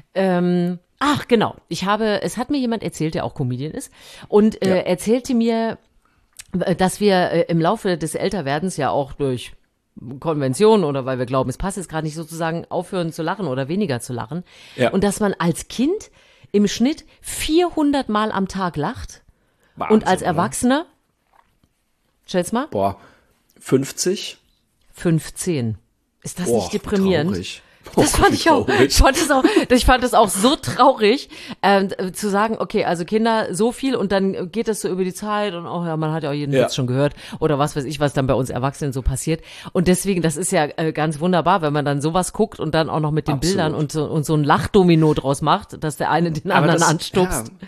Ähm, ach, genau. Ich habe, es hat mir jemand erzählt, der auch Comedian ist, und äh, Ja. erzählte mir, äh, dass wir äh, im Laufe des Älterwerdens ja auch durch Konvention oder weil wir glauben, es passt jetzt gerade nicht sozusagen, aufhören zu lachen oder weniger zu lachen. Ja. Und dass man als Kind im Schnitt vierhundert Mal am Tag lacht Wahnsinn, und als oder? Erwachsener, schätz mal, Boah, fünfzig? fünfzehn. Ist das Boah, nicht deprimierend? traurig. Das Oh, fand wie ich auch, traurig. ich fand es auch, ich fand es auch so traurig, ähm, zu sagen, okay, also Kinder so viel und dann geht das so über die Zeit und auch, ja, man hat ja auch jeden Ja. Witz schon gehört oder was weiß ich, was dann bei uns Erwachsenen so passiert. Und deswegen, das ist ja äh, ganz wunderbar, wenn man dann sowas guckt und dann auch noch mit den Absolut. Bildern und so, und so ein Lachdomino draus macht, dass der eine den Aber anderen das- anstupst. Ja.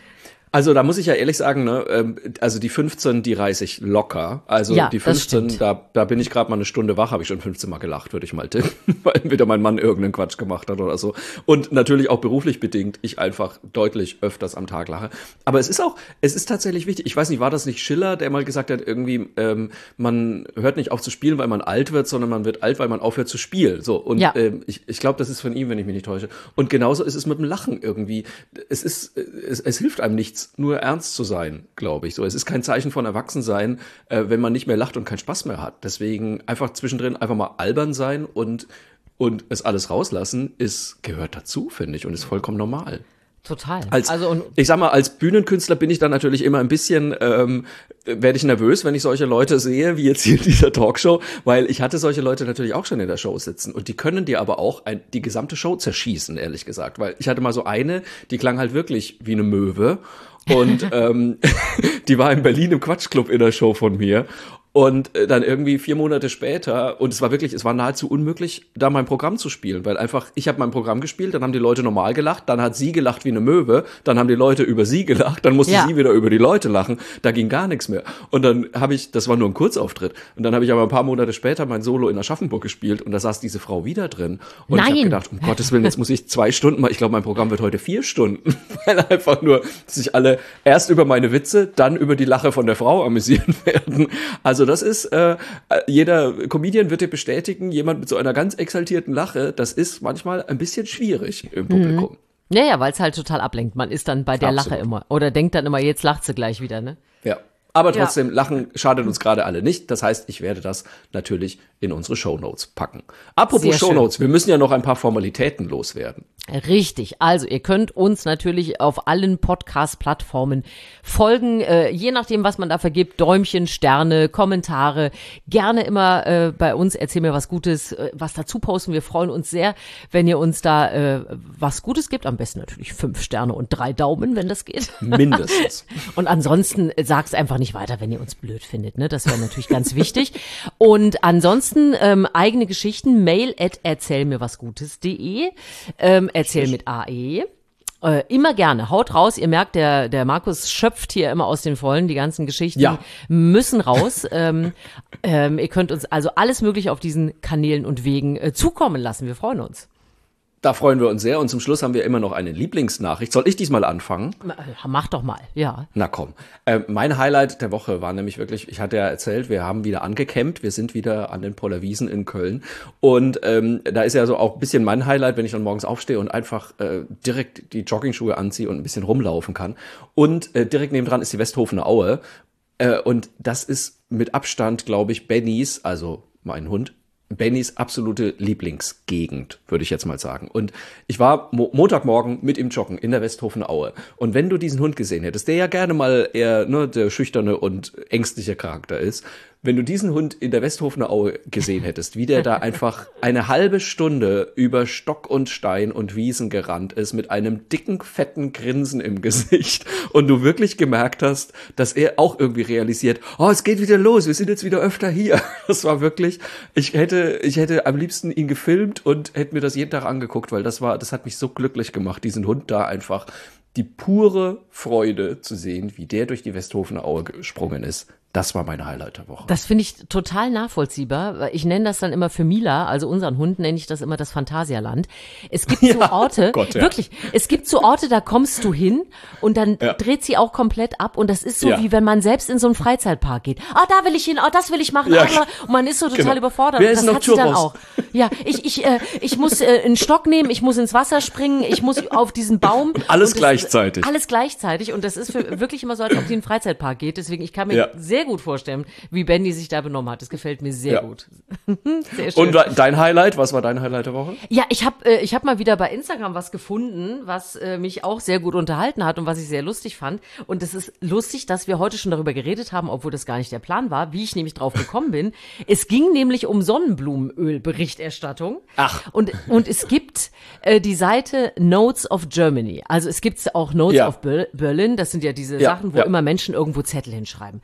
Also da muss ich ja ehrlich sagen, ne, ähm, also die fünfzehn, die reiße ich locker. Also Ja, die das fünfzehn, stimmt. da, da bin ich gerade mal eine Stunde wach, habe ich schon fünfzehn Mal gelacht, würde ich mal tippen, weil wieder mein Mann irgendeinen Quatsch gemacht hat oder so. Und natürlich auch beruflich bedingt, ich einfach deutlich öfters am Tag lache. Aber es ist auch, es ist tatsächlich wichtig. Ich weiß nicht, war das nicht Schiller, der mal gesagt hat, irgendwie, ähm, man hört nicht auf zu spielen, weil man alt wird, sondern man wird alt, weil man aufhört zu spielen. So, und Ja. ähm, ich, ich glaube, das ist von ihm, wenn ich mich nicht täusche. Und genauso ist es mit dem Lachen irgendwie. Es ist, es, es hilft einem nichts, nur ernst zu sein, glaube ich. So, es ist kein Zeichen von Erwachsensein, äh, wenn man nicht mehr lacht und keinen Spaß mehr hat. Deswegen einfach zwischendrin einfach mal albern sein und und es alles rauslassen, ist gehört dazu, finde ich, und ist vollkommen normal. Total. Als, also und ich sag mal, als Bühnenkünstler bin ich dann natürlich immer ein bisschen, ähm, werde ich nervös, wenn ich solche Leute sehe, wie jetzt hier in dieser Talkshow, weil ich hatte solche Leute natürlich auch schon in der Show sitzen und die können dir aber auch ein, die gesamte Show zerschießen, ehrlich gesagt, weil ich hatte mal so eine, die klang halt wirklich wie eine Möwe und ähm, die war in Berlin im Quatschclub in der Show von mir. Und äh, dann irgendwie vier Monate später, und es war wirklich, es war nahezu unmöglich, da mein Programm zu spielen, weil einfach, ich habe mein Programm gespielt, dann haben die Leute normal gelacht, dann hat sie gelacht wie eine Möwe, dann haben die Leute über sie gelacht, dann musste Ja. sie wieder über die Leute lachen, da ging gar nichts mehr. Und dann habe ich, das war nur ein Kurzauftritt, und dann habe ich aber ein paar Monate später mein Solo in Aschaffenburg gespielt und da saß diese Frau wieder drin. Und ich habe Nein. gedacht, um Gottes Willen, jetzt muss ich zwei Stunden mal, ich glaube, mein Programm wird heute vier Stunden, weil einfach nur sich alle erst über meine Witze, dann über die Lache von der Frau amüsieren werden. Also das ist, äh, jeder Comedian wird dir bestätigen, jemand mit so einer ganz exaltierten Lache, das ist manchmal ein bisschen schwierig im Publikum. ja, ja, weil es halt total ablenkt. Man ist dann bei der Absolut. Lache immer. Oder denkt dann immer, jetzt lacht sie gleich wieder, ne? Ja. Aber Ja. trotzdem, Lachen schadet uns gerade alle nicht. Das heißt, ich werde das natürlich in unsere Shownotes packen. Apropos Sehr schön. Shownotes, wir müssen ja noch ein paar Formalitäten loswerden. Richtig. Also ihr könnt uns natürlich auf allen Podcast-Plattformen folgen, äh, je nachdem, was man da vergibt. Däumchen, Sterne, Kommentare. Gerne immer äh, bei uns, erzähl mir was Gutes, äh, was dazu posten. Wir freuen uns sehr, wenn ihr uns da äh, was Gutes gibt. Am besten natürlich fünf Sterne und drei Daumen, wenn das geht. Mindestens. Und ansonsten äh, sag's einfach nicht weiter, wenn ihr uns blöd findet. Ne? Das wäre natürlich ganz wichtig. Und ansonsten ähm, eigene Geschichten, mail at erzählmirwasgutes.de. Ähm, erzähl mit A E. Äh, immer gerne, haut raus. Ihr merkt, der, der Markus schöpft hier immer aus den Vollen. Die ganzen Geschichten Ja. müssen raus. ähm, ähm, ihr könnt uns also alles Mögliche auf diesen Kanälen und Wegen äh, zukommen lassen. Wir freuen uns. Da freuen wir uns sehr. Und zum Schluss haben wir immer noch eine Lieblingsnachricht. Soll ich diesmal anfangen? Äh, Mach doch mal, ja. Na komm. Äh, mein Highlight der Woche war nämlich wirklich, ich hatte ja erzählt, wir haben wieder angecampt, wir sind wieder an den Pollerwiesen in Köln. Und ähm, da ist ja so auch ein bisschen mein Highlight, wenn ich dann morgens aufstehe und einfach äh, direkt die Joggingschuhe anziehe und ein bisschen rumlaufen kann. Und äh, direkt nebendran ist die Westhofener Aue. Äh, und das ist mit Abstand, glaube ich, Bennys, also mein Hund, Bennys absolute Lieblingsgegend, würde ich jetzt mal sagen. Und ich war Mo- Montagmorgen mit ihm joggen in der Westhofener Aue. Und wenn du diesen Hund gesehen hättest, der ja gerne mal eher ne, der schüchterne und ängstliche Charakter ist, wenn du diesen Hund in der Westhofener Aue gesehen hättest, wie der da einfach eine halbe Stunde über Stock und Stein und Wiesen gerannt ist mit einem dicken, fetten Grinsen im Gesicht und du wirklich gemerkt hast, dass er auch irgendwie realisiert, oh, es geht wieder los, wir sind jetzt wieder öfter hier. Das war wirklich, ich hätte, ich hätte am liebsten ihn gefilmt und hätte mir das jeden Tag angeguckt, weil das war, das hat mich so glücklich gemacht, diesen Hund da einfach die pure Freude zu sehen, wie der durch die Westhofener Aue gesprungen ist. Das war mein Highlight der Woche. Das finde ich total nachvollziehbar. Ich nenne das dann immer für Mila, also unseren Hund nenne ich das immer das Phantasialand. Es gibt so Orte, Gott, ja. wirklich, es gibt so Orte, da kommst du hin und dann Ja. dreht sie auch komplett ab und das ist so Ja. wie wenn man selbst in so einen Freizeitpark geht. Ah, da will ich hin, ah, das will ich machen, Ja. ah, und man ist so total Genau. überfordert. Wer Und ist das noch hat sie dann Churros? auch. Ja, ich ich äh, ich muss äh, einen Stock nehmen, ich muss ins Wasser springen, ich muss auf diesen Baum. Und alles das, gleichzeitig. Alles gleichzeitig und das ist für, wirklich immer so, als ob die in einen Freizeitpark geht. Deswegen, ich kann mir Ja. sehr gut vorstellen, wie Benny sich da benommen hat. Das gefällt mir sehr Ja. gut. Sehr schön. Und de- dein Highlight, was war dein Highlight der Woche? Ja, ich habe äh, ich hab mal wieder bei Instagram was gefunden, was äh, mich auch sehr gut unterhalten hat und was ich sehr lustig fand. Und es ist lustig, dass wir heute schon darüber geredet haben, obwohl das gar nicht der Plan war, wie ich nämlich drauf gekommen bin. Es ging nämlich um Sonnenblumenöl-Berichterstattung. Ach. Und, und es gibt äh, die Seite Notes of Germany. Also es gibt auch Notes Ja. of Ber- Berlin. Das sind ja diese Ja, Sachen, wo ja. immer Menschen irgendwo Zettel hinschreiben. Und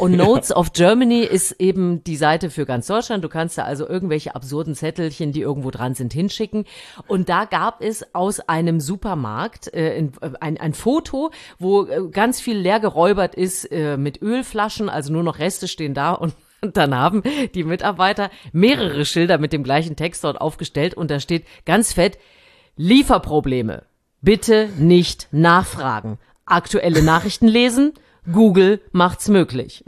Und Notes of Germany ist eben die Seite für ganz Deutschland. Du kannst da also irgendwelche absurden Zettelchen, die irgendwo dran sind, hinschicken. Und da gab es aus einem Supermarkt äh, ein, ein Foto, wo äh, ganz viel leer geräubert ist äh, mit Ölflaschen, also nur noch Reste stehen da und Und dann haben die Mitarbeiter mehrere Schilder mit dem gleichen Text dort aufgestellt und da steht ganz fett, Lieferprobleme. Bitte nicht nachfragen. Aktuelle Nachrichten lesen. Google macht's möglich.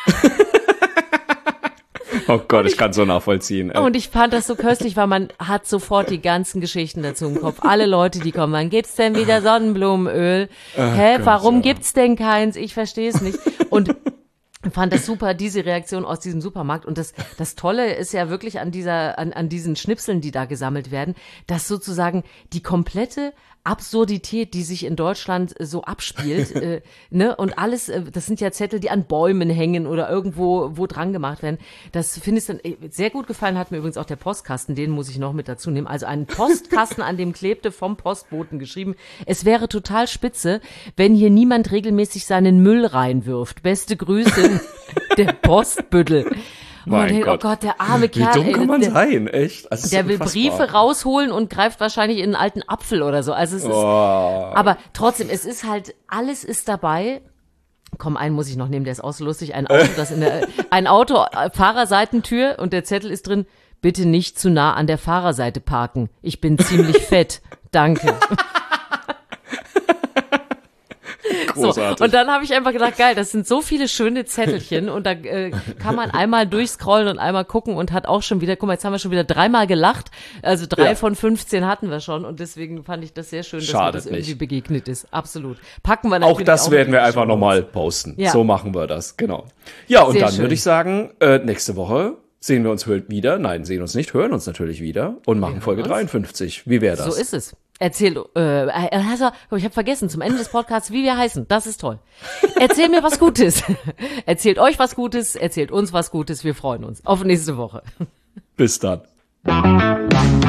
Oh Gott, ich kann so nachvollziehen. Ey. Und ich fand das so köstlich, weil man hat sofort die ganzen Geschichten dazu im Kopf. Alle Leute, die kommen, wann gibt's denn wieder Sonnenblumenöl? Oh Hä, Gott, warum ja. gibt's denn keins? Ich verstehe es nicht. Und ich fand das super, diese Reaktion aus diesem Supermarkt. Und das, das Tolle ist ja wirklich an dieser, an, an diesen Schnipseln, die da gesammelt werden, dass sozusagen die komplette Absurdität, die sich in Deutschland so abspielt, äh, ne, und alles, äh, das sind ja Zettel, die an Bäumen hängen oder irgendwo wo dran gemacht werden. Das finde ich dann äh, sehr gut gefallen, hat mir übrigens auch der Postkasten, den muss ich noch mit dazu nehmen. Also einen Postkasten, an dem klebte vom Postboten geschrieben, es wäre total spitze, wenn hier niemand regelmäßig seinen Müll reinwirft. Beste Grüße, der Postbüttel. Mein denkt, Gott. Oh Gott, der arme Kerl. Wie dumm ey, kann man der, sein, echt? Also der will unfassbar. Briefe rausholen und greift wahrscheinlich in einen alten Apfel oder so. Also es ist, oh. aber trotzdem, es ist halt, alles ist dabei. Komm, einen muss ich noch nehmen, der ist auch so lustig. Ein Auto, das in der, ein Auto, äh, Fahrerseitentür und der Zettel ist drin, bitte nicht zu nah an der Fahrerseite parken. Ich bin ziemlich fett. Danke. So, und dann habe ich einfach gedacht, geil, das sind so viele schöne Zettelchen und da äh, kann man einmal durchscrollen und einmal gucken und hat auch schon wieder, guck mal, jetzt haben wir schon wieder dreimal gelacht, also drei ja. von fünfzehn hatten wir schon und deswegen fand ich das sehr schön, dass Schadet mir das irgendwie nicht. begegnet ist, absolut. Packen wir natürlich auch das auch werden wir einfach nochmal posten, ja. So machen wir das, genau. Ja, und sehr dann würde ich sagen, äh, nächste Woche sehen wir uns wieder, nein, sehen uns nicht, hören uns natürlich wieder und machen Folge dreiundfünfzig. Wie wäre das? So ist es. Erzähl, äh, also, ich habe vergessen, zum Ende des Podcasts, wie wir heißen. Das ist toll. Erzähl mir was Gutes. Erzählt euch was Gutes, erzählt uns was Gutes. Wir freuen uns. Auf nächste Woche. Bis dann.